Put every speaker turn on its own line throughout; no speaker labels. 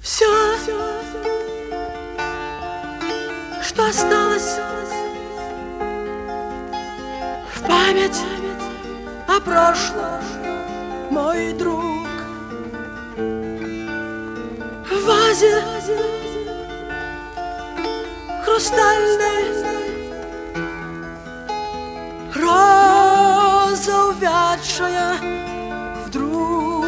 Все, что осталось в память о прошлом, мой друг. В вазе хрустальной роза увядшая вдруг.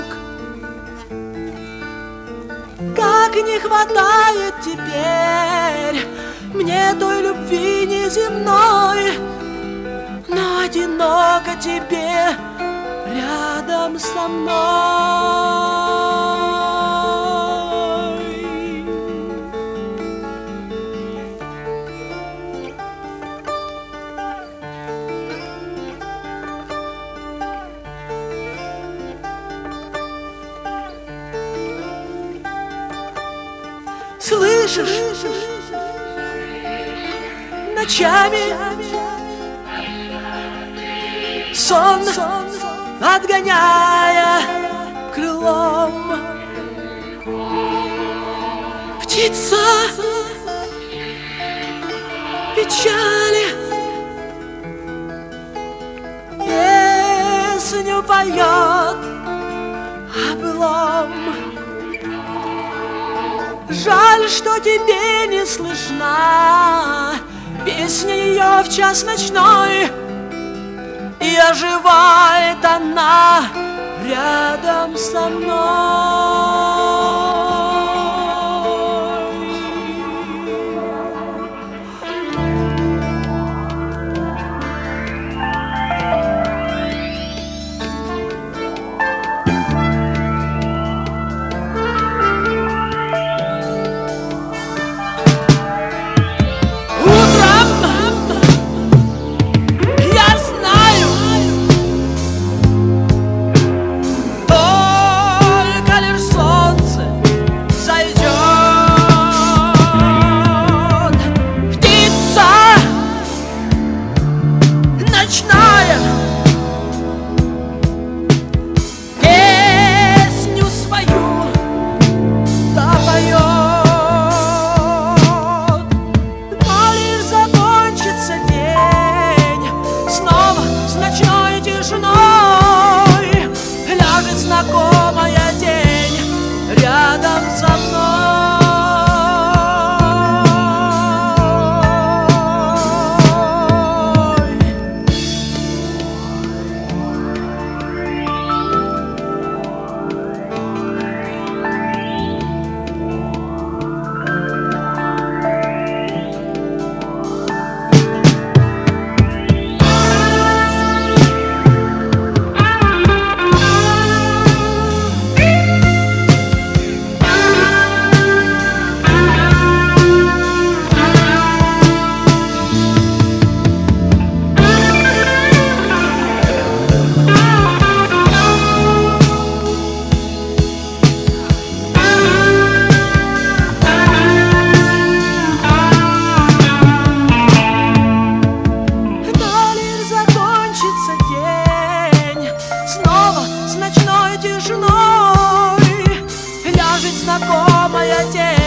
Как не хватает теперь мне той любви неземной, но одиноко тебе рядом со мной. Слышишь, ночами сон отгоняя крылом, птица печали песню поет о былом. Жаль, что тебе не слышна песня ее в час ночной, и оживает она рядом со мной. Песню свою допоет, но лишь закончится день, снова с ночной тишиной ляжет знакомая тень рядом со мной. С ночной тишиной ляжет знакомая тень